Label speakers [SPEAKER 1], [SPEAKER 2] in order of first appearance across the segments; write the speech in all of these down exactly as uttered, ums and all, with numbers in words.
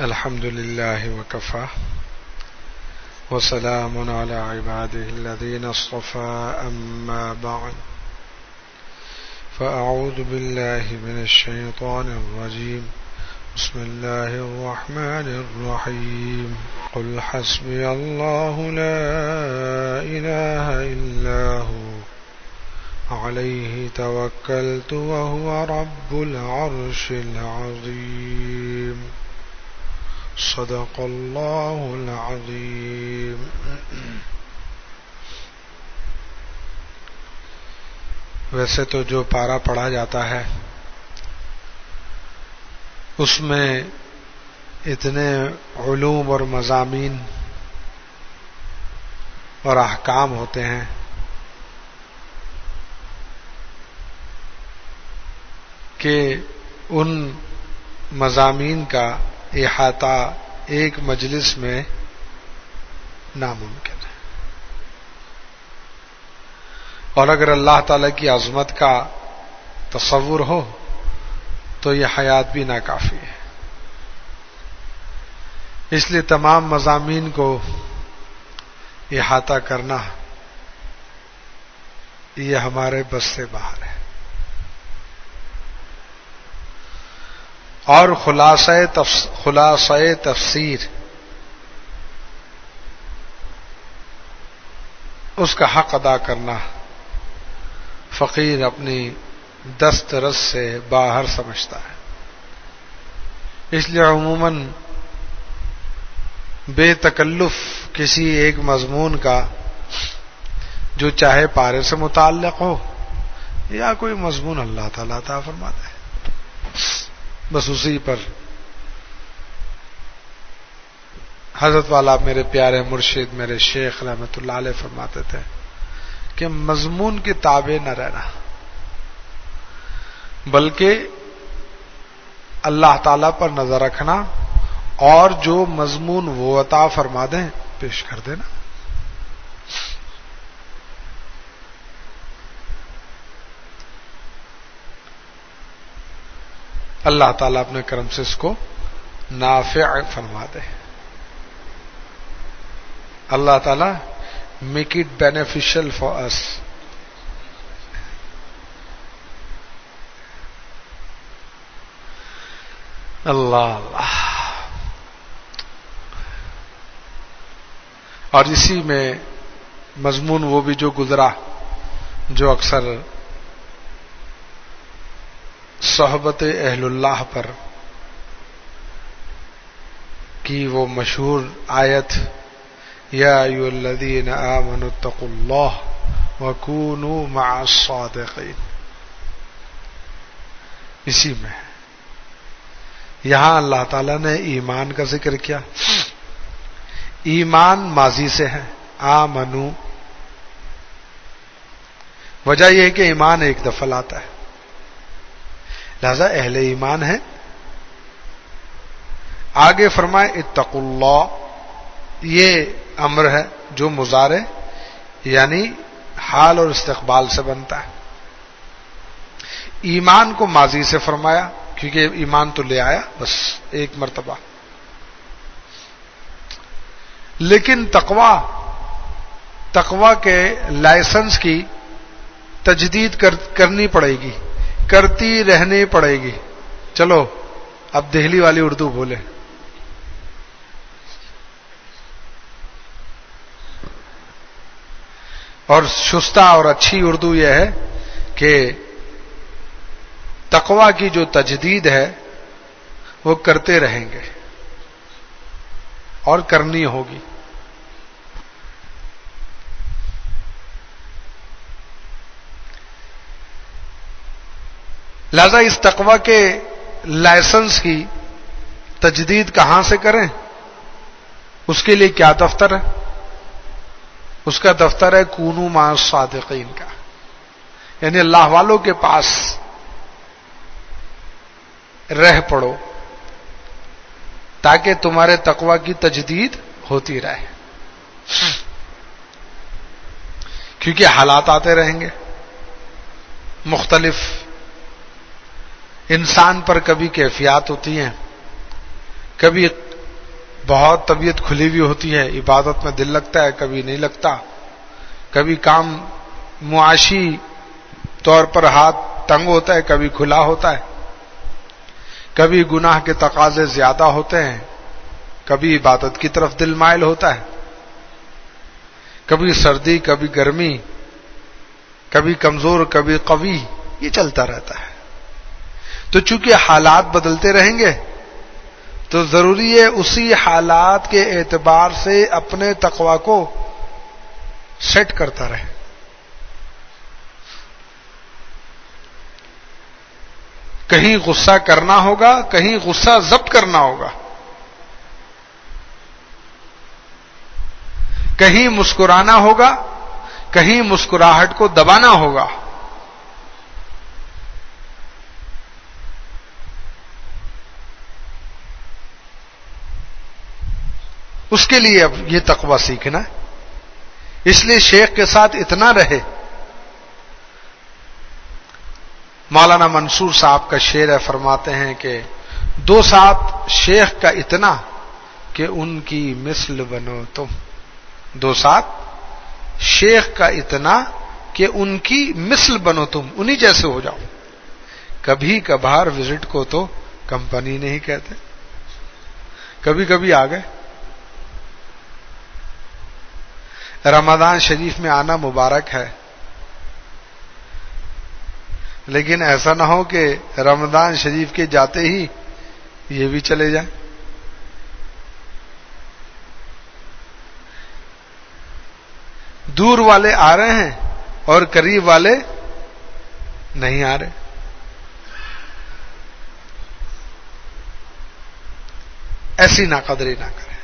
[SPEAKER 1] الحمد لله وكفى وسلام على عباده الذين اصطفى أما بعد فأعوذ بالله من الشيطان الرجيم بسم الله الرحمن الرحيم قل حسبي الله لا إله إلا هو عليه توكلت وهو رب العرش العظيم صدق اللہ العظیم. ویسے تو جو پارہ پڑھا جاتا ہے اس میں اتنے علوم اور مضامین اور احکام ہوتے ہیں کہ ان مضامین کا احاطہ ایک مجلس میں ناممکن ہے، اور اگر اللہ تعالی کی عظمت کا تصور ہو تو یہ حیات بھی ناکافی ہے. اس لیے تمام مضامین کو احاطہ کرنا یہ ہمارے بس سے باہر ہے. اور خلاصہ تفس... خلاصہ تفسیر اس کا حق ادا کرنا فقیر اپنی دست رس سے باہر سمجھتا ہے. اس لیے عموماً بے تکلف کسی ایک مضمون کا جو چاہے پارے سے متعلق ہو یا کوئی مضمون اللہ تعالیٰ عطا فرماتا ہے، بس اسی پر حضرت والا میرے پیارے مرشد میرے شیخ رحمۃ اللہ علیہ فرماتے تھے کہ مضمون کے تابع نہ رہنا، بلکہ اللہ تعالی پر نظر رکھنا اور جو مضمون وہ عطا فرما دیں پیش کر دینا. اللہ تعالیٰ اپنے کرم سے اس کو نافع فرما دے. اللہ تعالیٰ make it beneficial for us. اللہ اللہ. اور اسی میں مضمون وہ بھی جو گزرا جو اکثر صحبت اہل اللہ پر کی وہ مشہور آیت یا ایھا الذین آمنوا اتقوا اللہ وکونوا مع الصادقین، اسی میں یہاں اللہ تعالی نے ایمان کا ذکر کیا. ایمان ماضی سے ہے، آمنو، وجہ یہ ہے کہ ایمان ایک دفعہ لاتا ہے، لہذا اہل ایمان ہے. آگے فرمائے اتقوا اللہ، یہ امر ہے جو مضارع یعنی حال اور استقبال سے بنتا ہے. ایمان کو ماضی سے فرمایا کیونکہ ایمان تو لے آیا بس ایک مرتبہ، لیکن تقویٰ تقویٰ کے لائسنس کی تجدید کر کرنی پڑے گی، کرتی رہنی پڑے گی. چلو اب دہلی والی اردو بولے. اور شستہ اور اچھی اردو یہ ہے کہ تقویٰ کی جو تجدید ہے وہ کرتے رہیں گے اور کرنی ہوگی. لہذا اس تقویٰ کے لائسنس کی تجدید کہاں سے کریں؟ اس کے لیے کیا دفتر ہے؟ اس کا دفتر ہے کونوا مع الصادقین کا، یعنی اللہ والوں کے پاس رہ پڑو تاکہ تمہارے تقویٰ کی تجدید ہوتی رہے. کیونکہ حالات آتے رہیں گے مختلف، انسان پر کبھی کیفیات ہوتی ہیں، کبھی بہت طبیعت کھلی ہوئی ہوتی ہے، عبادت میں دل لگتا ہے، کبھی نہیں لگتا، کبھی کام معاشی طور پر ہاتھ تنگ ہوتا ہے، کبھی کھلا ہوتا ہے، کبھی گناہ کے تقاضے زیادہ ہوتے ہیں، کبھی عبادت کی طرف دل مائل ہوتا ہے، کبھی سردی کبھی گرمی، کبھی کمزور کبھی قوی، یہ چلتا رہتا ہے۔ تو چونکہ حالات بدلتے رہیں گے تو ضروری ہے اسی حالات کے اعتبار سے اپنے تقوی کو سیٹ کرتا رہے۔ کہیں غصہ کرنا ہوگا، کہیں غصہ ضبط کرنا ہوگا، کہیں مسکرانا ہوگا، کہیں مسکراہٹ کو دبانا ہوگا۔ اس کے لیے اب یہ تقوی سیکھنا ہے۔ اس لیے شیخ کے ساتھ اتنا رہے۔ مولانا منصور صاحب کا شعر ہے، فرماتے ہیں کہ دو ساتھ شیخ کا اتنا کہ ان کی مثل بنو تم، دو ساتھ شیخ کا اتنا کہ ان کی مثل بنو تم، انہی جیسے ہو جاؤ۔ کبھی کبھار وزٹ کو تو کمپنی نہیں کہتے، کبھی کبھی آ گئے۔ رمضان شریف میں آنا مبارک ہے، لیکن ایسا نہ ہو کہ رمضان شریف کے جاتے ہی یہ بھی چلے جائیں۔ دور والے آ رہے ہیں اور قریب والے نہیں آ رہے۔ ایسی ناقدری نہ کریں۔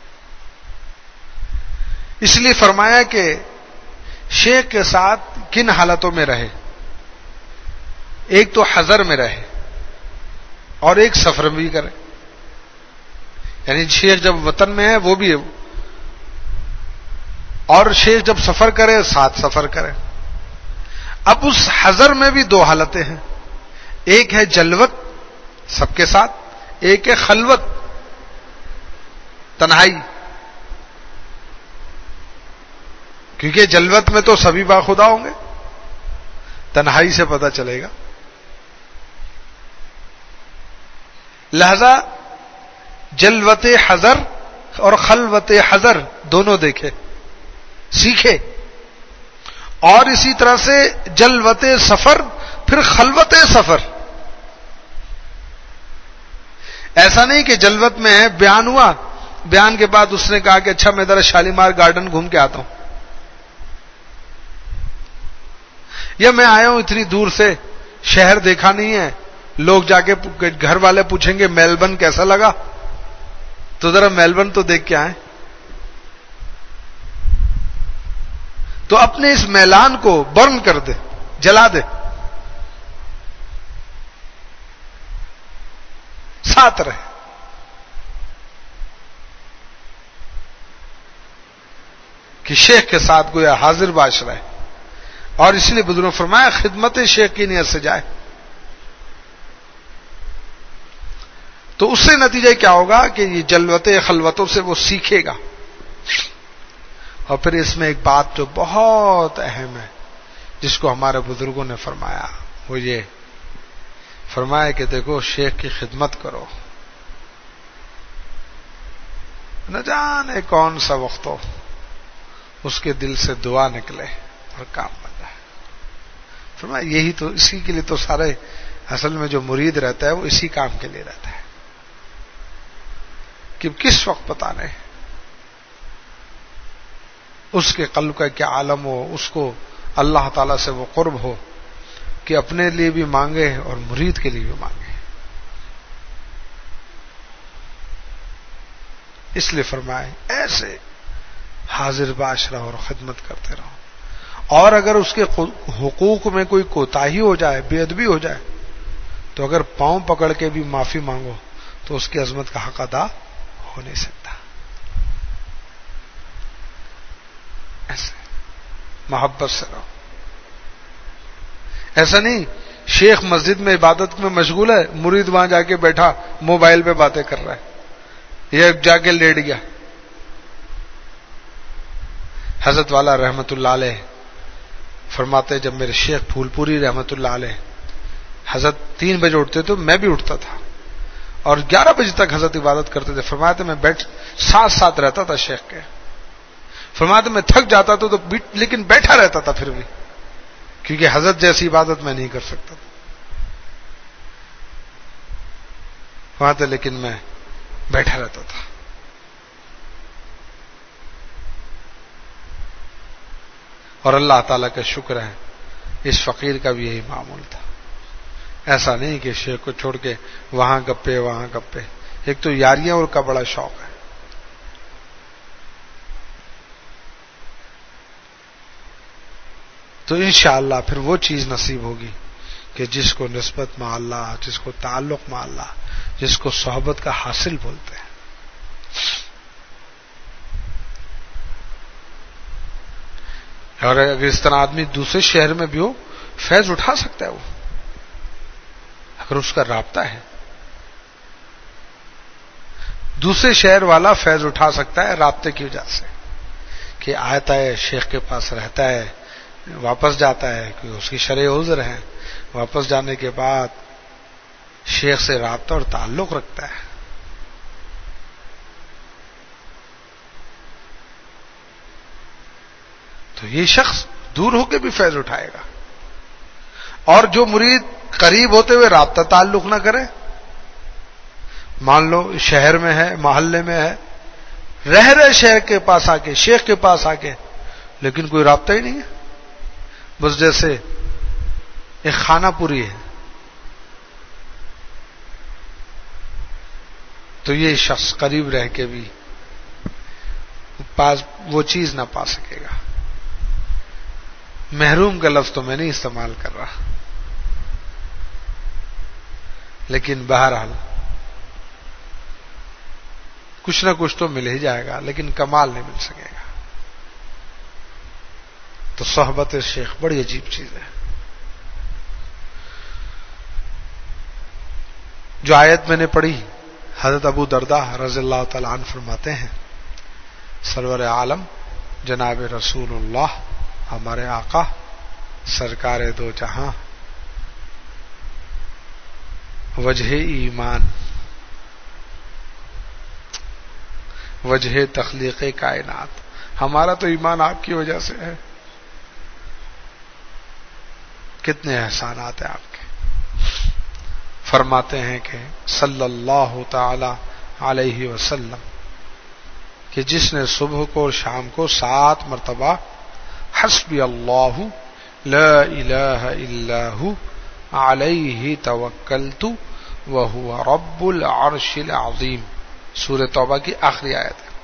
[SPEAKER 1] اس لیے فرمایا کہ شیخ کے ساتھ کن حالتوں میں رہے، ایک تو حضر میں رہے اور ایک سفر بھی کرے، یعنی شیخ جب وطن میں ہے وہ بھی ہے، اور شیخ جب سفر کرے ساتھ سفر کرے۔ اب اس حضر میں بھی دو حالتیں ہیں، ایک ہے جلوت سب کے ساتھ، ایک ہے خلوت تنہائی۔ کیونکہ جلوت میں تو سبھی باخدا ہوں گے، تنہائی سے پتہ چلے گا۔ لہذا جلوت حضر اور خلوت حضر دونوں دیکھے، سیکھے، اور اسی طرح سے جلوت سفر پھر خلوت سفر۔ ایسا نہیں کہ جلوت میں ہے، بیان ہوا، بیان کے بعد اس نے کہا کہ اچھا میں ذرا شالیمار گارڈن گھوم کے آتا ہوں، یا میں آیا ہوں اتنی دور سے، شہر دیکھا نہیں ہے، لوگ جا کے گھر والے پوچھیں گے میلبرن کیسا لگا، تو ذرا میلبرن تو دیکھ کے آئیں۔ تو اپنے اس میلان کو برن کر دے، جلا دے، ساتھ رہے۔ کہ شیخ کے ساتھ گویا حاضر باش رہے، اور اس لیے بزرگوں نے فرمایا خدمت شیخ کی نیت سے جائے۔ تو اس سے نتیجہ کیا ہوگا کہ یہ جلوت خلوتوں سے وہ سیکھے گا۔ اور پھر اس میں ایک بات جو بہت اہم ہے جس کو ہمارے بزرگوں نے فرمایا، وہ یہ فرمایا کہ دیکھو شیخ کی خدمت کرو، نہ جانے کون سا وقت ہو اس کے دل سے دعا نکلے اور کام بن جائے۔ فرمایا یہی تو، اسی کے لیے تو سارے اصل میں جو مرید رہتا ہے وہ اسی کام کے لیے رہتا ہے کہ کس وقت پتہ نہیں اس کے قلب کا کیا عالم ہو، اس کو اللہ تعالیٰ سے وہ قرب ہو کہ اپنے لیے بھی مانگے اور مرید کے لیے بھی مانگے۔ اس لیے فرمائے ایسے حاضر باش رہو اور خدمت کرتے رہو، اور اگر اس کے حقوق میں کوئی کوتاہی ہو جائے، بے ادبی ہو جائے، تو اگر پاؤں پکڑ کے بھی معافی مانگو تو اس کی عظمت کا حق ادا ہو نہیں سکتا۔ ایسے محبت سے رہو۔ ایسا نہیں شیخ مسجد میں عبادت میں مشغول ہے، مرید وہاں جا کے بیٹھا موبائل پہ باتیں کر رہا ہے، یہ جا کے لیٹ گیا. حضرت والا رحمت اللہ علیہ فرماتے جب میرے شیخ پھول پوری رحمت اللہ علیہ حضرت تین بجے اٹھتے تو میں بھی اٹھتا تھا اور گیارہ بجے تک حضرت عبادت کرتے تھے. فرماتے میں بیٹھ ساتھ ساتھ رہتا تھا شیخ کے. فرماتے میں تھک جاتا تھا تو لیکن بیٹھا رہتا تھا پھر بھی, کیونکہ حضرت جیسی عبادت میں نہیں کر سکتا تھا. فرماتے لیکن میں بیٹھا رہتا تھا. اور اللہ تعالیٰ کا شکر ہے اس فقیر کا بھی یہی معمول تھا. ایسا نہیں کہ شیخ کو چھوڑ کے وہاں گپے وہاں گپے. ایک تو یاریاں اور کا بڑا شوق ہے. تو انشاءاللہ پھر وہ چیز نصیب ہوگی کہ جس کو نسبت مع اللہ, جس کو تعلق مع اللہ, جس کو صحبت کا حاصل بولتے ہیں. اور اگر اس طرح آدمی دوسرے شہر میں بھی ہو فیض اٹھا سکتا ہے, وہ اگر اس کا رابطہ ہے. دوسرے شہر والا فیض اٹھا سکتا ہے رابطے کی وجہ سے, کہ آتا ہے شیخ کے پاس رہتا ہے, واپس جاتا ہے کہ اس کی شرع عذر ہے, واپس جانے کے بعد شیخ سے رابطہ اور تعلق رکھتا ہے. تو یہ شخص دور ہو کے بھی فیض اٹھائے گا. اور جو مرید قریب ہوتے ہوئے رابطہ تعلق نہ کرے, مان لو شہر میں ہے, محلے میں ہے, رہ رہے شہر کے پاس آ کے, شیخ کے پاس آ کے, لیکن کوئی رابطہ ہی نہیں ہے, بس جیسے ایک خانہ پوری ہے, تو یہ شخص قریب رہ کے بھی پاس وہ چیز نہ پا سکے گا. محروم کا لفظ تو میں نہیں استعمال کر رہا, لیکن بہرحال کچھ نہ کچھ تو مل ہی جائے گا, لیکن کمال نہیں مل سکے گا. تو صحبت شیخ بڑی عجیب چیز ہے. جو آیت میں نے پڑھی, حضرت ابو درداء رضی اللہ تعالی عنہ فرماتے ہیں سرور عالم جناب رسول اللہ ہمارے آقا سرکار دو جہاں وجہ ایمان وجہ تخلیق کائنات, ہمارا تو ایمان آپ کی وجہ سے ہے. کتنے احسانات ہیں آپ کے. فرماتے ہیں کہ صلی اللہ تعالی علیہ وسلم کہ جس نے صبح کو اور شام کو سات مرتبہ حسبی اللہ لا الہ الا ہو علیہ توکلت وہو رب العرش العظیم, سورہ توبہ کی آخری آیت ہے.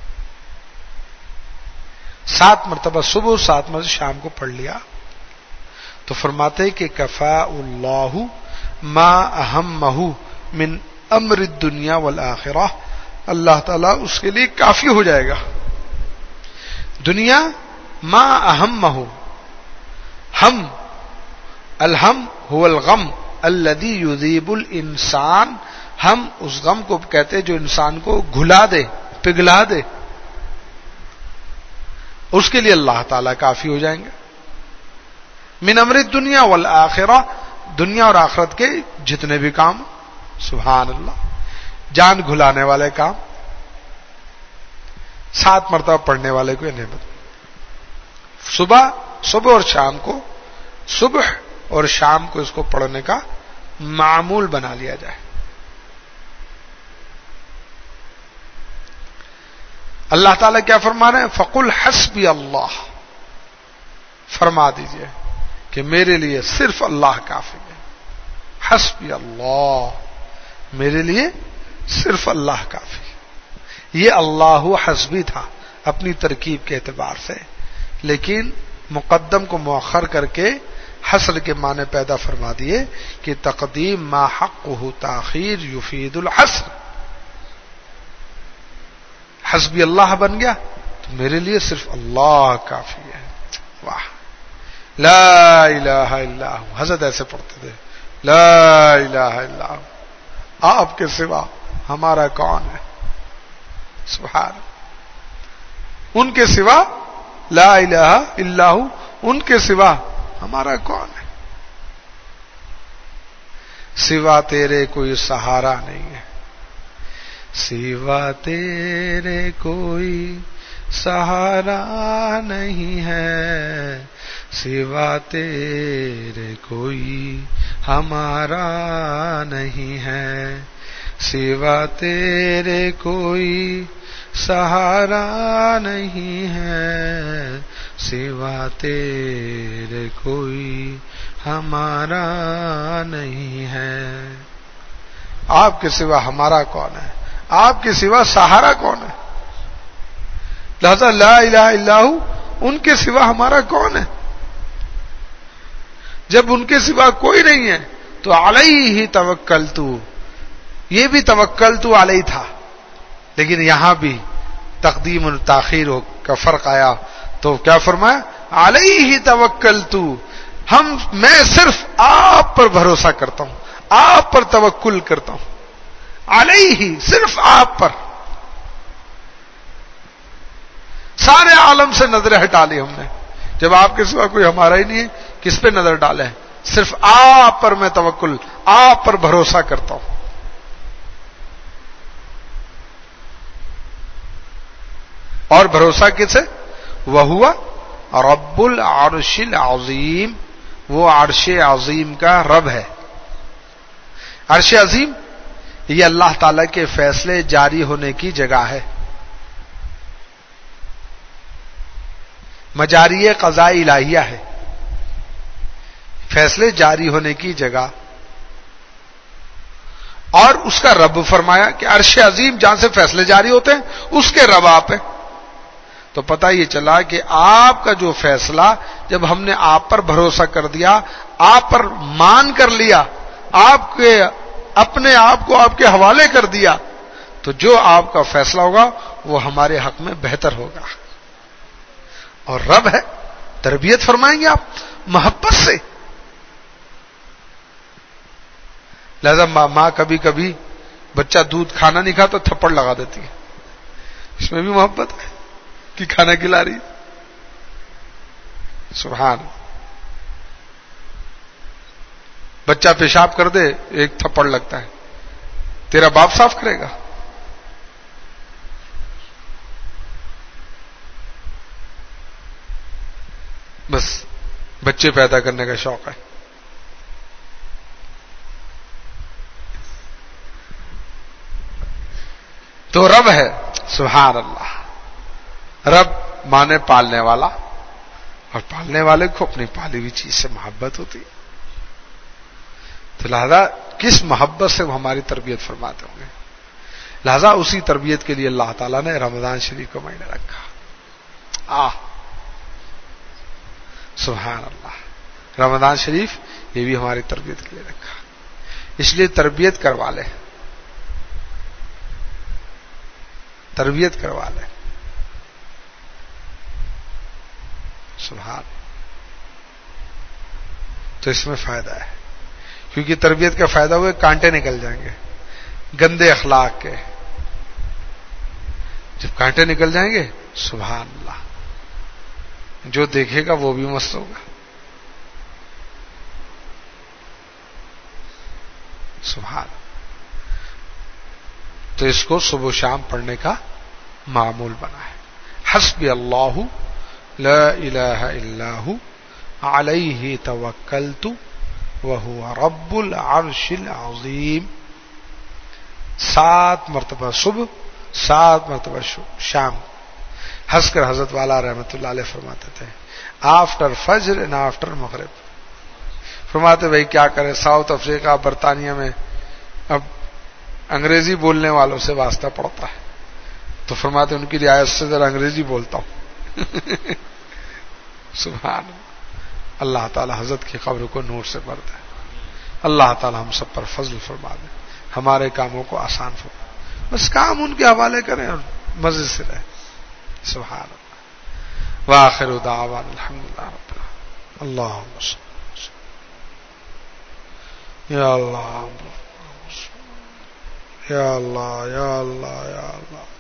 [SPEAKER 1] سات مرتبہ صبح, سات مرتبہ شام کو پڑھ لیا تو فرماتے کہ کفا اللہ ما اہمہ من امر الدنیا والآخرہ, اللہ تعالیٰ اس کے لیے کافی ہو جائے گا. دنیا ما اہمہ, ہم الہم هو الغم الذي يذيب الانسان, ہم اس غم کو کہتے جو انسان کو گھلا دے, پگھلا دے, اس کے لیے اللہ تعالیٰ کافی ہو جائیں گے. من امر الدنیا والآخرہ, دنیا اور آخرت کے جتنے بھی کام, سبحان اللہ, جان گھلانے والے کام, سات مرتبہ پڑھنے والے کو یہ نعمت. صبح صبح اور شام کو, صبح اور شام کو اس کو پڑھنے کا معمول بنا لیا جائے. اللہ تعالیٰ کیا فرما رہے ہیں, فقل حسبی اللہ, فرما دیجئے کہ میرے لیے صرف اللہ کافی ہے. حسبی اللہ, میرے لیے صرف اللہ کافی. یہ اللہ حسبی تھا اپنی ترکیب کے اعتبار سے, لیکن مقدم کو مؤخر کر کے حصر کے معنی پیدا فرما دیے کہ تقدیم ما حقہ تاخیر یفید الحصر. حسبی اللہ بن گیا تو میرے لیے صرف اللہ کافی ہے. واہ, لا الہ الا ہو, حضرت ایسے پڑھتے تھے, لا الہ الا ہو, آپ کے سوا ہمارا کون ہے. سبحان، ان کے سوا لا الہ الا ہو، ان کے سوا ہمارا کون ہے؟ سوا تیرے کوئی سہارا نہیں ہے، سوا تیرے کوئی سہارا نہیں ہے، سوا تیرے کوئی ہمارا نہیں ہے، سوا تیرے کوئی سہارا نہیں ہے، سوا تیرے کوئی ہمارا نہیں ہے۔ آپ کے سوا ہمارا کون ہے؟ آپ کے سوا سہارا کون ہے؟ لہذا لا الہ الا ہو، ان کے سوا ہمارا کون ہے؟ جب ان کے سوا کوئی نہیں ہے تو علیہ توکلت، یہ بھی توکلت علیہ تھا، لیکن یہاں بھی تقدیم اور تاخیر کا فرق آیا تو کیا فرمایا؟ علیہ توکلت، ہم میں صرف آپ پر بھروسہ کرتا ہوں، آپ پر توکل کرتا ہوں، علیہ صرف آپ پر۔ سارے عالم سے نظر ہٹا لی ہم نے، جب آپ کے سوا کوئی ہمارا ہی نہیں ہے کس پہ نظر ڈالے؟ صرف آپ پر میں توکل، آپ پر بھروسہ کرتا ہوں۔ اور بھروسہ کس ہے؟ وہو رب العرش العظیم، وہ عرش عظیم کا رب ہے۔ عرش عظیم یہ اللہ تعالی کے فیصلے جاری ہونے کی جگہ ہے، مجاری قضاء الہیہ ہے، فیصلے جاری ہونے کی جگہ۔ اور اس کا رب فرمایا کہ عرش عظیم جہاں سے فیصلے جاری ہوتے ہیں اس کے رب آپ ہیں، تو پتہ یہ چلا کہ آپ کا جو فیصلہ جب ہم نے آپ پر بھروسہ کر دیا، آپ پر مان کر لیا، آپ کے اپنے آپ کو آپ کے حوالے کر دیا، تو جو آپ کا فیصلہ ہوگا وہ ہمارے حق میں بہتر ہوگا۔ اور رب ہے، تربیت فرمائیں گے آپ محبت سے۔ لہذا ماں کبھی کبھی بچہ دودھ کھانا نہیں کھاتا تھپڑ لگا دیتی ہے، اس میں بھی محبت ہے کہ کھانا کھلا رہی۔ سبحان، بچہ پیشاب کر دے ایک تھپڑ لگتا ہے، تیرا باپ صاف کرے گا؟ بس بچے پیدا کرنے کا شوق ہے۔ تو رب ہے، سبحان اللہ، رب مانے پالنے والا، اور پالنے والے کو اپنی پالی ہوئی چیز سے محبت ہوتی ہے، تو لہذا کس محبت سے وہ ہماری تربیت فرماتے ہوں گے۔ لہذا اسی تربیت کے لیے اللہ تعالیٰ نے رمضان شریف کو مہینہ رکھا۔ آہ سبحان اللہ، رمضان شریف یہ بھی ہماری تربیت کے لیے رکھا، اس لیے تربیت کروا لے، تربیت کروا لے۔ سبحان، تو اس میں فائدہ ہے، کیونکہ تربیت کا فائدہ ہوئے کانٹے نکل جائیں گے گندے اخلاق کے، جب کانٹے نکل جائیں گے سبحان اللہ جو دیکھے گا وہ بھی مست ہوگا۔ سبحان، تو اس کو صبح و شام پڑھنے کا معمول بنا ہے۔ حسبی اللہ لا الہ الا ہو علیہ توکلت وہو رب العرش العظیم، سات مرتبہ صبح، سات مرتبہ شام۔ ہنس کر حضرت والا رحمت اللہ علیہ فرماتے تھے آفٹر فجر اینڈ آفٹر مغرب، فرماتے بھائی کیا کرے، ساؤتھ افریقہ برطانیہ میں اب انگریزی بولنے والوں سے واسطہ پڑتا ہے، تو فرماتے ان کی رعایت سے ذرا انگریزی بولتا ہوں۔ سبحان اللہ تعالی حضرت کی قبر کو نور سے بھر دے، اللہ تعالی ہم سب پر فضل فرما دے، ہمارے کاموں کو آسان فرما، بس کام ان کے حوالے کریں اور مزے سے رہیں۔ سبحان اللہ، وآخر دعوانا الحمدللہ رب العالمین، اللہم صل یا اللہ یا اللہ یا اللہ یا اللہ۔